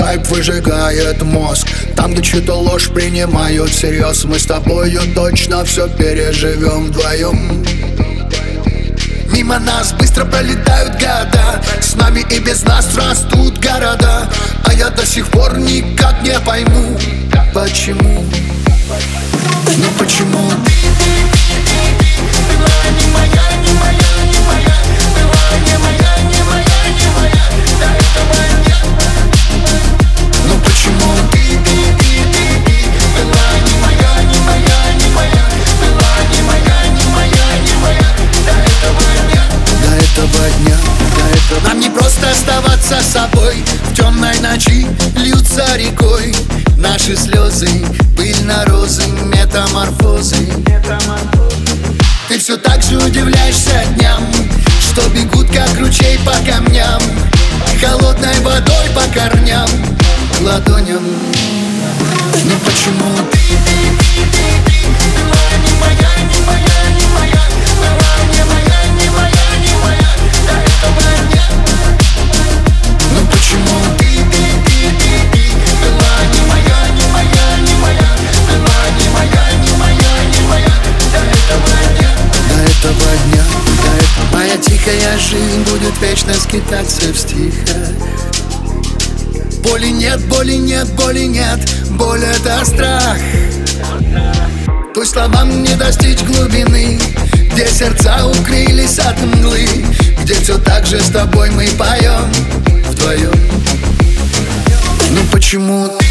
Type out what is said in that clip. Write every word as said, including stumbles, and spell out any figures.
хайп выжигает мозг. Там, где чью-то ложь принимают всерьез, мы с тобою точно все переживем вдвоем. Мимо нас быстро пролетают года, с нами и без нас растут города. А я до сих пор никак не пойму, почему. Ну почему ты, ты, ты, ты, ты была не моя, не моя, не моя, была не моя, не моя, не моя до этого дня. Ну почему ты, ты, ты, ты, ты была не моя, не моя, не моя, была не моя, не моя, не моя до этого дня, до этого дня, до этого. Нам не просто оставаться собой, в темной ночи льются рекой наши слезы, пыль на розы, метаморфозы. Ты все так же удивляешься дням, что бегут как ручей по камням, холодной водой по корням, ладоням. Ну почему ты, ты, ты, ты, ты была не моя, не моя, не моя, была не моя, не моя, не моя до этого дня. Ну почему ты, ты, ты, ты, ты была не моя, не моя, не моя, была не моя, не моя, не моя до этого дня, до этого дня, до этого. Моя тихая жизнь будет вечно скитаться в стихах. Боли нет, боли нет, боли нет, боль — это страх. Пусть словам не достичь глубины, где сердца укрылись от мглы, где все так же с тобой мы поем вдвоем. Ну почему